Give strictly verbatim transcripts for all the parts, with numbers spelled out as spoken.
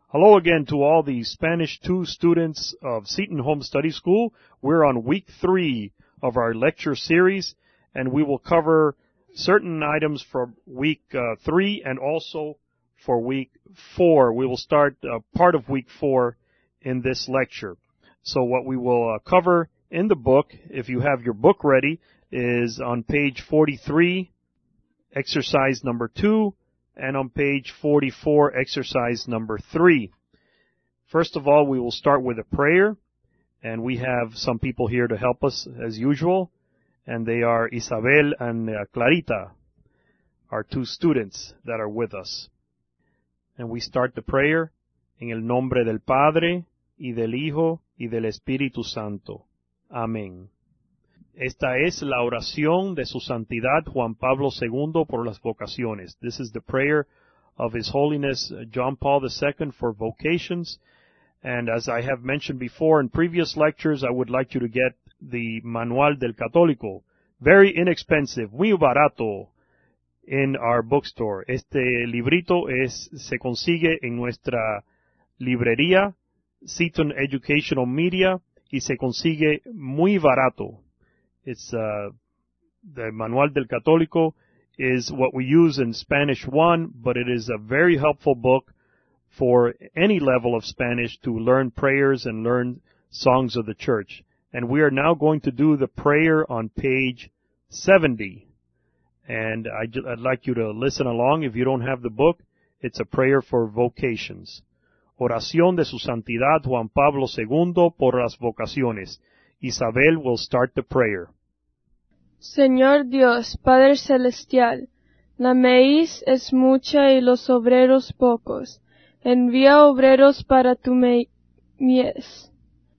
Hello again to all the Spanish two students of Seton Home Study School. We're on week three of our lecture series, and we will cover certain items for week uh, three and also for week four. We will start uh, part of week four in this lecture. So what we will uh, cover in the book, if you have your book ready, is on page forty-three, exercise number two, and on page forty-four, exercise number three. First of all, we will start with a prayer, and we have some people here to help us as usual, and they are Isabel and uh, Clarita, our two students that are with us. And we start the prayer en el nombre del Padre, y del Hijo, y del Espíritu Santo. Amén. Esta es la oración de su santidad Juan Pablo segundo por las vocaciones. This is the prayer of His Holiness John Paul the Second for vocations. And as I have mentioned before in previous lectures, I would like you to get the Manual del Católico. Very inexpensive, muy barato, in our bookstore. Este librito es, se consigue en nuestra librería, Seton Educational Media, y se consigue muy barato. It's, uh, the Manual del Católico is what we use in Spanish one, but it is a very helpful book for any level of Spanish to learn prayers and learn songs of the church. And we are now going to do the prayer on page seventy. And I'd, I'd like you to listen along. If you don't have the book, it's a prayer for vocations. Oración de su santidad Juan Pablo segundo por las vocaciones. Isabel will start the prayer. Señor Dios, Padre Celestial, la maíz es mucha y los obreros pocos. Envía obreros para tu mies.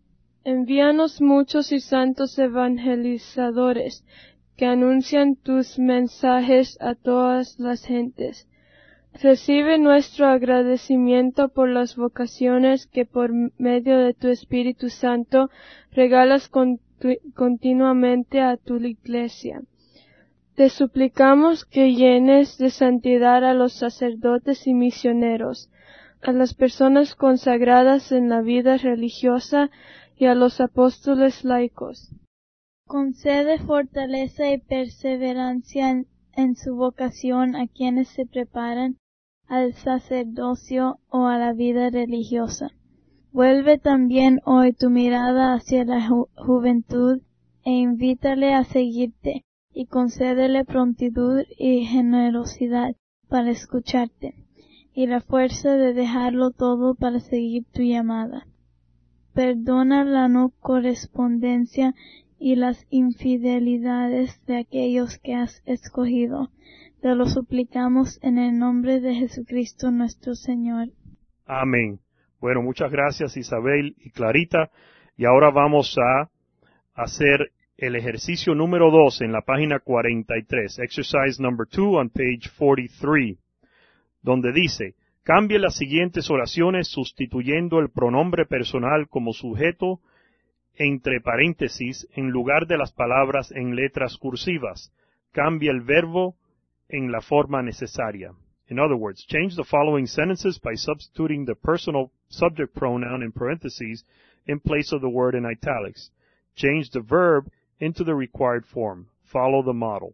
Envíanos muchos y santos evangelizadores que anuncian tus mensajes a todas las gentes. Recibe nuestro agradecimiento por las vocaciones que por medio de tu Espíritu Santo regalas con continuamente a tu iglesia. Te suplicamos que llenes de santidad a los sacerdotes y misioneros, a las personas consagradas en la vida religiosa y a los apóstoles laicos. Concede fortaleza y perseverancia en, en su vocación a quienes se preparan al sacerdocio o a la vida religiosa. Vuelve también hoy tu mirada hacia la ju- juventud e invítale a seguirte y concédele prontitud y generosidad para escucharte y la fuerza de dejarlo todo para seguir tu llamada. Perdona la no correspondencia y las infidelidades de aquellos que has escogido. Te lo suplicamos en el nombre de Jesucristo nuestro Señor. Amén. Bueno, muchas gracias Isabel y Clarita. Y ahora vamos a hacer el ejercicio número dos en la página cuarenta y tres. Exercise number two on page forty-three. Donde dice, cambie las siguientes oraciones sustituyendo el pronombre personal como sujeto entre paréntesis en lugar de las palabras en letras cursivas. Cambie el verbo en la forma necesaria. In other words, change the following sentences by substituting the personal subject pronoun in parentheses in place of the word in italics. Change the verb into the required form. Follow the model.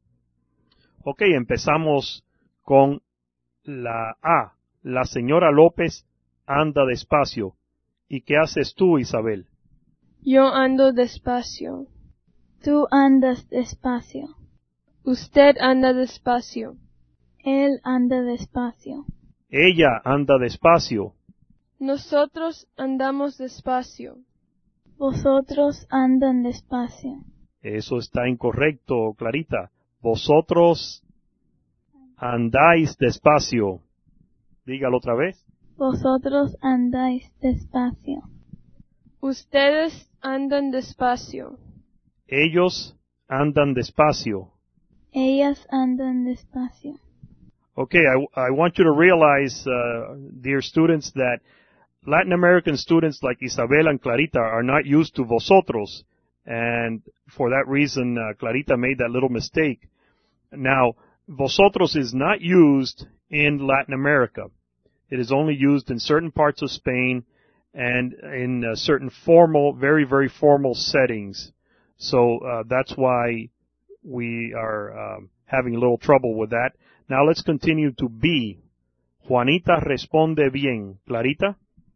Ok, empezamos con la A. La señora López anda despacio. ¿Y qué haces tú, Isabel? Yo ando despacio. Tú andas despacio. Usted anda despacio. Él anda despacio. Ella anda despacio. Nosotros andamos despacio. Vosotros andan despacio. Eso está incorrecto, Clarita. Vosotros andáis despacio. Dígalo otra vez. Vosotros andáis despacio. Ustedes andan despacio. Ellos andan despacio. Ellas andan despacio. Okay, I, I want you to realize, uh, dear students, that Latin American students like Isabel and Clarita are not used to vosotros. And for that reason, uh, Clarita made that little mistake. Now, vosotros is not used in Latin America. It is only used in certain parts of Spain and in uh, certain formal, very, very formal settings. So uh, that's why we are um, having a little trouble with that. Now let's continue to B. Juanita responde bien. Clarita?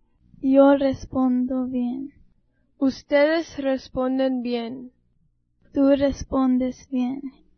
Yo respondo bien. Ustedes responden bien. Tú respondes bien.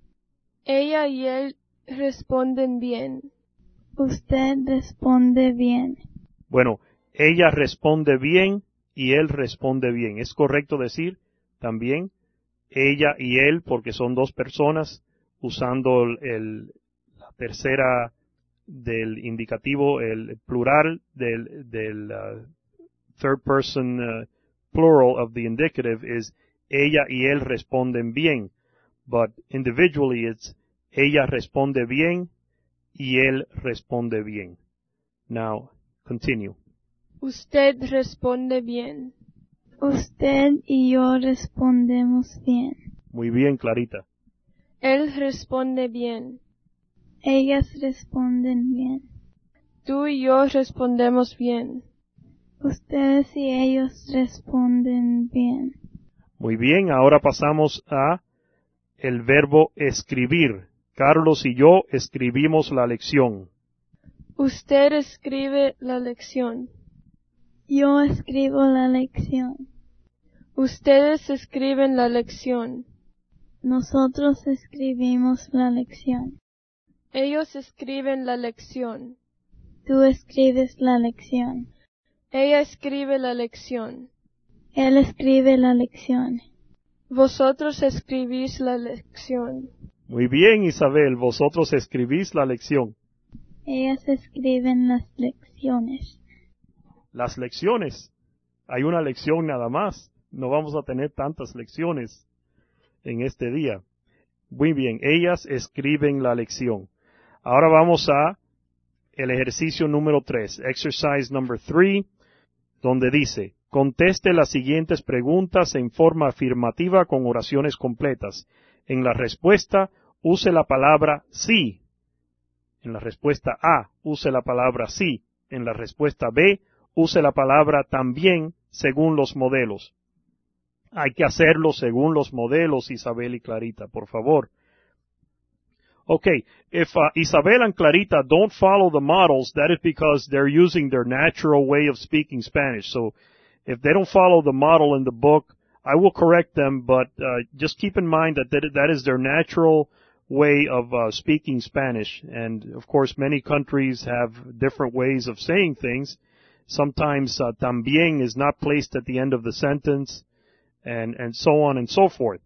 Ella y él responden bien. Usted responde bien. Bueno, ella responde bien y él responde bien. ¿Es correcto decir también ella y él porque son dos personas usando el, el la tercera del indicativo, el plural del, del uh, third person uh, plural of the indicative is ella y él responden bien. But individually it's ella responde bien y él responde bien. Now, continue. Usted responde bien. Usted y yo respondemos bien. Muy bien, Clarita. Él responde bien. Ellas responden bien. Tú y yo respondemos bien. Ustedes y ellos responden bien. Muy bien, ahora pasamos a el verbo escribir. Carlos y yo escribimos la lección. Usted escribe la lección. Yo escribo la lección. Ustedes escriben la lección. Nosotros escribimos la lección. Ellos escriben la lección. Tú escribes la lección. Ella escribe la lección. Él escribe la lección. Vosotros escribís la lección. Muy bien, Isabel, vosotros escribís la lección. Ellas escriben las lecciones. Las lecciones. Hay una lección nada más. No vamos a tener tantas lecciones en este día. Muy bien, ellas escriben la lección. Ahora vamos a el ejercicio número tres, exercise number three, donde dice, conteste las siguientes preguntas en forma afirmativa con oraciones completas. En la respuesta, use la palabra sí. En la respuesta A, use la palabra sí. En la respuesta B, use la palabra también según los modelos. Hay que hacerlo según los modelos, Isabel y Clarita, por favor. Okay, if uh, Isabel and Clarita don't follow the models, that is because they're using their natural way of speaking Spanish. So if they don't follow the model in the book, I will correct them, but uh, just keep in mind that that, that is their natural way of uh, speaking Spanish. And of course, many countries have different ways of saying things. Sometimes uh, también is not placed at the end of the sentence, and and so on and so forth.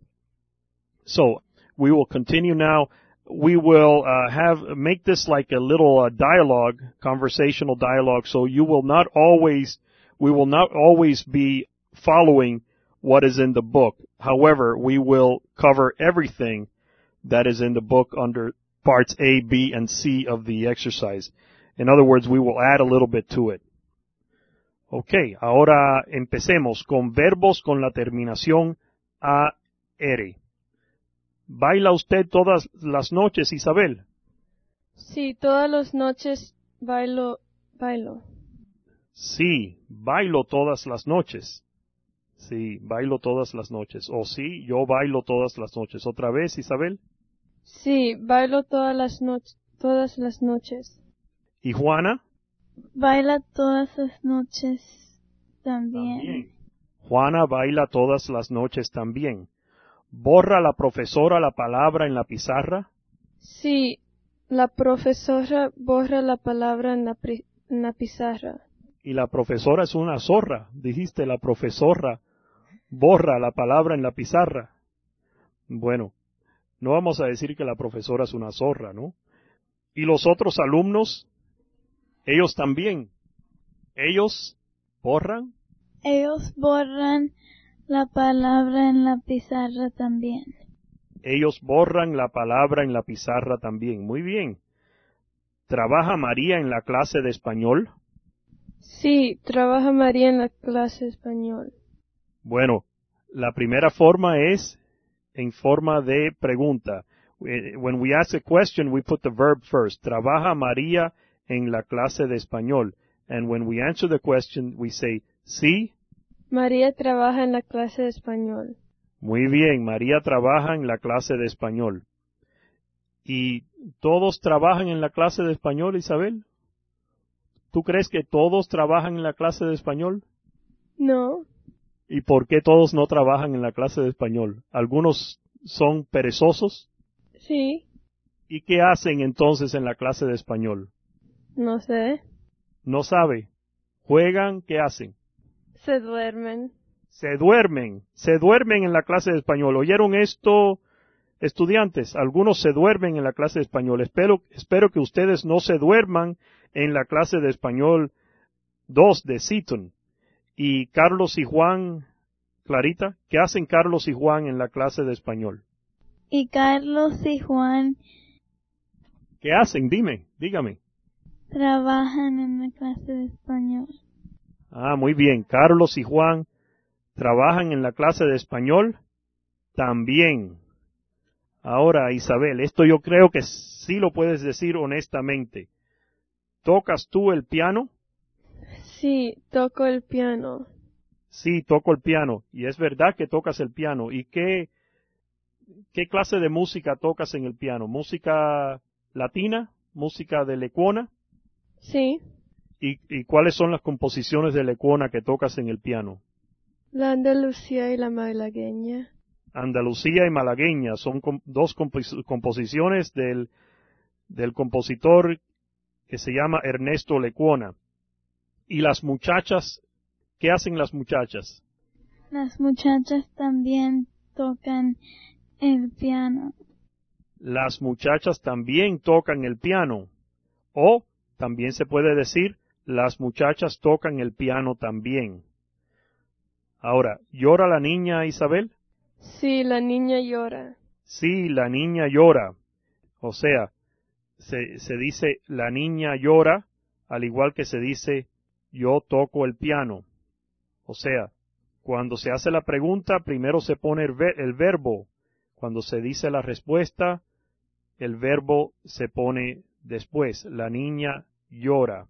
So we will continue now. We will uh, have make this like a little uh, dialogue, conversational dialogue. So you will not always, we will not always be following what is in the book. However, we will cover everything that is in the book under parts A, B, and C of the exercise. In other words, we will add a little bit to it. Okay, ahora empecemos con verbos con la terminación A R. ¿Baila usted todas las noches, Isabel? Sí, todas las noches bailo, bailo. Sí, bailo todas las noches. Sí, bailo todas las noches. O sí, yo bailo todas las noches. ¿Otra vez, Isabel? Sí, bailo todas las noches, todas las noches. ¿Y Juana? Baila todas las noches también. También. Juana baila todas las noches también. ¿Borra la profesora la palabra en la pizarra? Sí, la profesora borra la palabra en la, pri- en la pizarra. Y la profesora es una zorra. Dijiste, la profesora borra la palabra en la pizarra. Bueno, no vamos a decir que la profesora es una zorra, ¿no? ¿Y los otros alumnos? Ellos también. ¿Ellos borran? Ellos borran la palabra en la pizarra también. Ellos borran la palabra en la pizarra también. Muy bien. ¿Trabaja María en la clase de español? Sí, trabaja María en la clase de español. Bueno, la primera forma es en forma de pregunta. When we ask a question, we put the verb first. ¿Trabaja María en la clase de español? And when we answer the question, we say, sí. María trabaja en la clase de español. Muy bien, María trabaja en la clase de español. ¿Y todos trabajan en la clase de español, Isabel? ¿Tú crees que todos trabajan en la clase de español? No. ¿Y por qué todos no trabajan en la clase de español? ¿Algunos son perezosos? Sí. ¿Y qué hacen entonces en la clase de español? No sé. No sabe. ¿Juegan? ¿Qué hacen? Se duermen. Se duermen. Se duermen en la clase de español. ¿Oyeron esto, estudiantes? Algunos se duermen en la clase de español. Espero, espero que ustedes no se duerman en la clase de español dos de Seton. Y Carlos y Juan, Clarita, ¿qué hacen Carlos y Juan en la clase de español? Y Carlos y Juan ¿Qué hacen? Dime, dígame. trabajan en la clase de español. Ah, muy bien. Carlos y Juan trabajan en la clase de español también. Ahora, Isabel, esto yo creo que sí lo puedes decir honestamente. ¿Tocas tú el piano? Sí, toco el piano. Sí, toco el piano. Y es verdad que tocas el piano. ¿Y qué, qué clase de música tocas en el piano? ¿Música latina? ¿Música de Lecuona? Sí. ¿Y, y cuáles son las composiciones de Lecuona que tocas en el piano? La Andalucía y la malagueña. Andalucía y malagueña son com- dos compos- composiciones del, del compositor que se llama Ernesto Lecuona. ¿Y las muchachas? ¿Qué hacen las muchachas? Las muchachas también tocan el piano. Las muchachas también tocan el piano. O también se puede decir, las muchachas tocan el piano también. Ahora, ¿llora la niña Isabel? Sí, la niña llora. Sí, la niña llora. O sea, se, se dice la niña llora, al igual que se dice yo toco el piano. O sea, cuando se hace la pregunta, primero se pone el, ver, el verbo. Cuando se dice la respuesta, el verbo se pone después. La niña llora.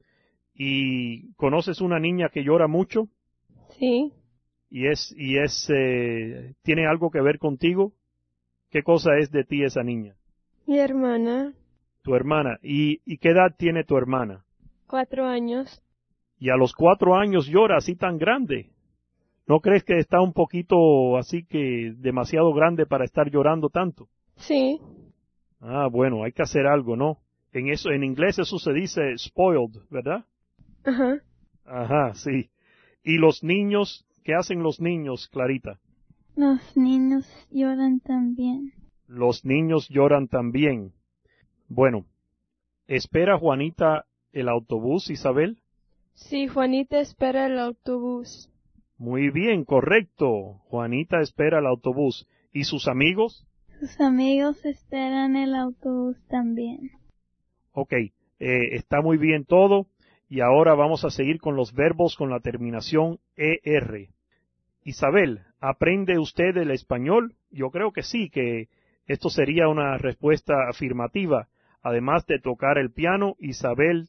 ¿Y conoces una niña que llora mucho? Sí. ¿Y es, y es, eh, tiene algo que ver contigo? ¿Qué cosa es de ti esa niña? Mi hermana. Tu hermana. ¿Y, y qué edad tiene tu hermana? Cuatro años. Y a los cuatro años llora así tan grande. ¿No crees que está un poquito así que demasiado grande para estar llorando tanto? Sí. Ah, bueno, hay que hacer algo, ¿no? En eso, en inglés eso se dice spoiled, ¿verdad? Ajá. Ajá, sí. ¿Y los niños? ¿Qué hacen los niños, Clarita? Los niños lloran también. Los niños lloran también. Bueno, ¿espera Juanita el autobús, Isabel? Sí, Juanita espera el autobús. Muy bien, correcto. Juanita espera el autobús. ¿Y sus amigos? Sus amigos esperan el autobús también. Ok, eh, está muy bien todo. Y ahora vamos a seguir con los verbos con la terminación er. Isabel, ¿aprende usted el español? Yo creo que sí, que esto sería una respuesta afirmativa. Además de tocar el piano, Isabel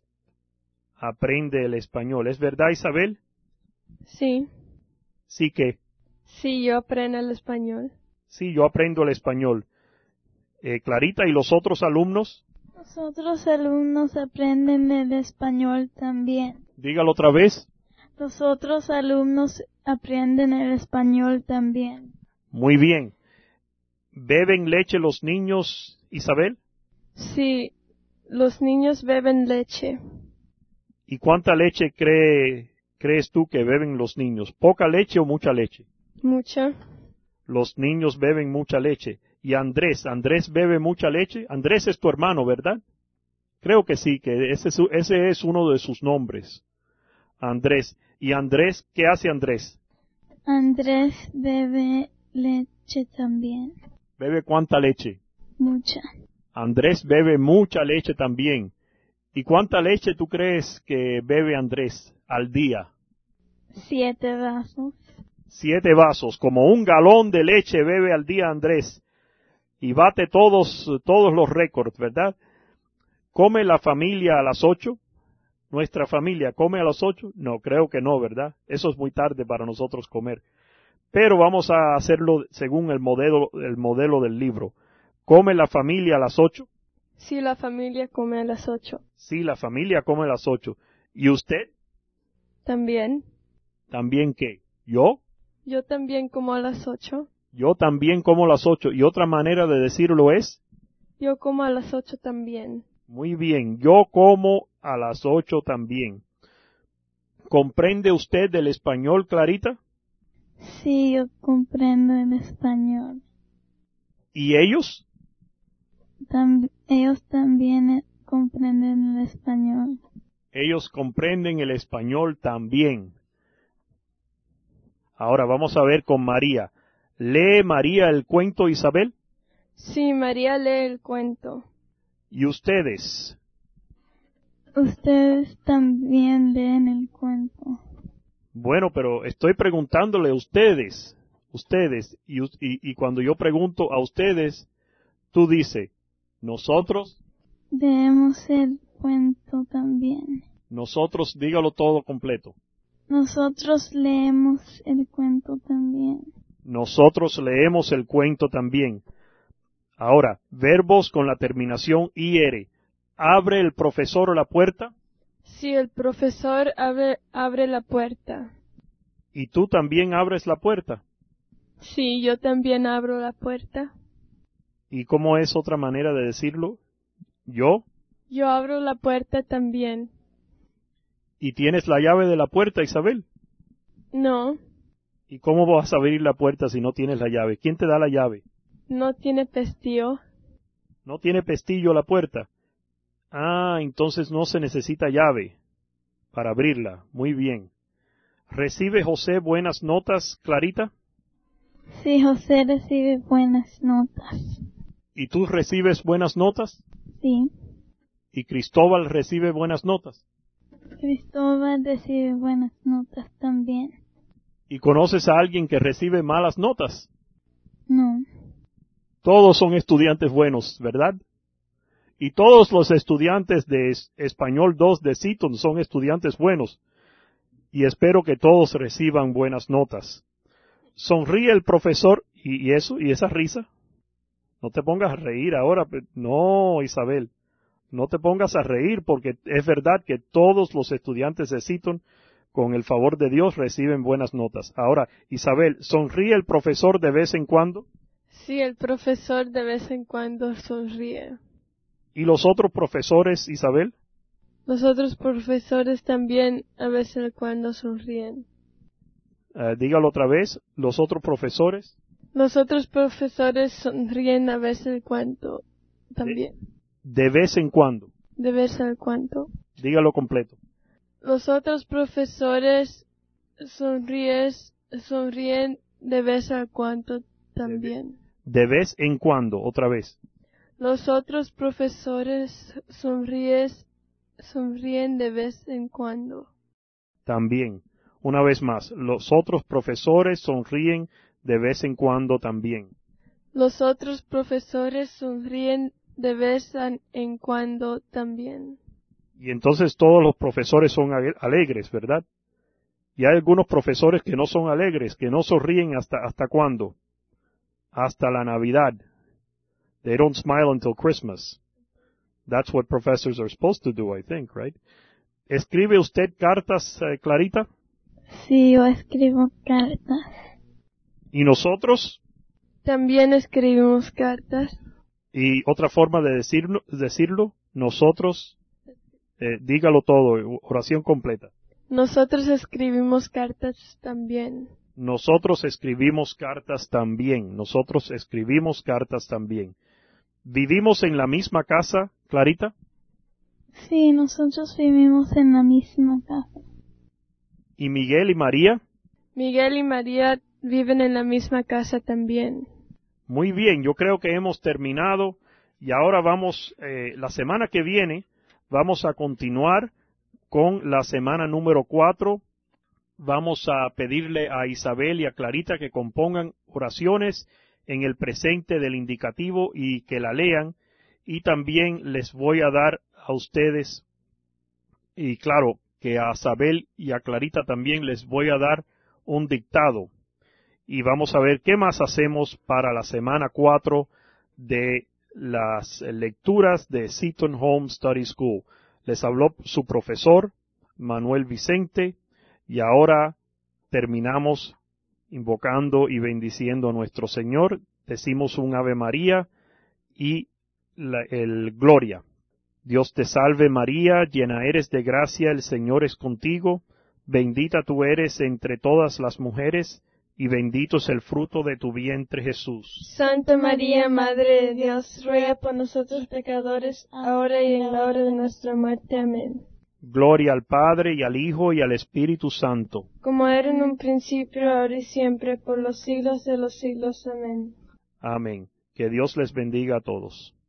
aprende el español. ¿Es verdad, Isabel? Sí. Sí que. Sí, yo aprendo el español. Sí, yo aprendo el español. Eh, Clarita, ¿y los otros alumnos? Los otros alumnos aprenden el español también. Dígalo otra vez. Los otros alumnos aprenden el español también. Muy bien. ¿Beben leche los niños, Isabel? Sí, los niños beben leche. ¿Y cuánta leche cree, crees tú que beben los niños? ¿Poca leche o mucha leche? Mucha. Los niños beben mucha leche. ¿Y Andrés? ¿Andrés bebe mucha leche? Andrés es tu hermano, ¿verdad? Creo que sí, que ese es, ese es uno de sus nombres. Andrés. ¿Y Andrés? ¿Qué hace Andrés? Andrés bebe leche también. ¿Bebe cuánta leche? Mucha. Andrés bebe mucha leche también. ¿Y cuánta leche tú crees que bebe Andrés al día? Siete vasos. Siete vasos, como un galón de leche bebe al día Andrés. Y bate todos, todos los récords, ¿verdad? ¿Come la familia a las ocho? ¿Nuestra familia come a las ocho? No, creo que no, ¿verdad? Eso es muy tarde para nosotros comer. Pero vamos a hacerlo según el modelo, el modelo del libro. ¿Come la familia a las ocho? Sí, la familia come a las ocho. Sí, la familia come a las ocho. ¿Y usted? También. ¿También qué? ¿Yo? Yo también como a las ocho. Yo también como a las ocho. ¿Y otra manera de decirlo es? Yo como a las ocho también. Muy bien, yo como a las ocho también. ¿Comprende usted el español, Clarita? Sí, yo comprendo el español. ¿Y ellos? Tam- ellos también eh, comprenden el español. Ellos comprenden el español también. Ahora vamos a ver con María. ¿Lee María el cuento, Isabel? Sí, María lee el cuento. ¿Y ustedes? Ustedes también leen el cuento. Bueno, pero estoy preguntándole a ustedes, ustedes, y, y, y cuando yo pregunto a ustedes, tú dices, nosotros, Leemos el cuento también. nosotros, dígalo todo completo. Nosotros leemos el cuento también. Nosotros leemos el cuento también. Ahora, verbos con la terminación ir. ¿Abre el profesor la puerta? Sí, el profesor abre, abre la puerta. ¿Y tú también abres la puerta? Sí, yo también abro la puerta. ¿Y cómo es otra manera de decirlo? ¿Yo? Yo abro la puerta también. ¿Y tienes la llave de la puerta, Isabel? No, ¿Y cómo vas a abrir la puerta si no tienes la llave? ¿Quién te da la llave? no tiene pestillo. ¿No tiene pestillo la puerta? Ah, entonces no se necesita llave para abrirla. Muy bien. ¿Recibe José buenas notas, Clarita? Sí, José recibe buenas notas. ¿Y tú recibes buenas notas? Sí. ¿Y Cristóbal recibe buenas notas? Cristóbal recibe buenas notas también. ¿Y conoces a alguien que recibe malas notas? No. Todos son estudiantes buenos, ¿verdad? Y todos los estudiantes de es- Español dos de Seton son estudiantes buenos. Y espero que todos reciban buenas notas. Sonríe el profesor. ¿Y, y eso? ¿Y esa risa? No te pongas a reír ahora. pe- No, Isabel. No te pongas a reír porque es verdad que todos los estudiantes de Seton, con el favor de Dios, reciben buenas notas. Ahora, Isabel, ¿sonríe el profesor de vez en cuando? Sí, el profesor de vez en cuando sonríe. ¿Y los otros profesores, Isabel? Los otros profesores también a vez en cuando sonríen. Eh, dígalo otra vez. ¿Los otros profesores? Los otros profesores sonríen a vez en cuando también. De vez en cuando. De vez en cuando. Dígalo completo. Los otros profesores sonríen, sonríen de vez en cuando también. De vez en cuando, otra vez. Los otros profesores sonríen, sonríen de vez en cuando. También. Una vez más. Los otros profesores sonríen de vez en cuando también. Los otros profesores sonríen de vez en cuando también. Y entonces todos los profesores son ale- alegres, ¿verdad? Y hay algunos profesores que no son alegres, que no sonríen hasta, ¿hasta cuándo? Hasta la Navidad. They don't smile until Christmas. That's what professors are supposed to do, I think, right? ¿Escribe usted cartas, eh, Clarita? Sí, yo escribo cartas. ¿Y nosotros? También escribimos cartas. Y otra forma de decirlo, decirlo nosotros, eh, dígalo todo, oración completa. Nosotros escribimos cartas también. Nosotros escribimos cartas también. Nosotros escribimos cartas también. ¿Vivimos en la misma casa, Clarita? Sí, nosotros vivimos en la misma casa. ¿Y Miguel y María? Miguel y María viven en la misma casa también. Muy bien, yo creo que hemos terminado y ahora vamos, eh, la semana que viene, vamos a continuar con la semana número cuatro. Vamos a pedirle a Isabel y a Clarita que compongan oraciones en el presente del indicativo y que la lean. y también les voy a dar a ustedes, y claro, que a Sabel y a Clarita también les voy a dar un dictado. Y vamos a ver qué más hacemos para la semana cuatro de las lecturas de Seton Home Study School. Les habló su profesor, Manuel Vicente, y ahora terminamos invocando y bendiciendo a nuestro Señor. Decimos un Ave María y la, el Gloria. Dios te salve María, llena eres de gracia, el Señor es contigo, bendita tú eres entre todas las mujeres, y bendito es el fruto de tu vientre Jesús. Santa María, Madre de Dios, ruega por nosotros pecadores, ahora y en la hora de nuestra muerte. Amén. Gloria al Padre, y al Hijo, y al Espíritu Santo. Como era en un principio, ahora y siempre, por los siglos de los siglos. Amén. Amén. Que Dios les bendiga a todos.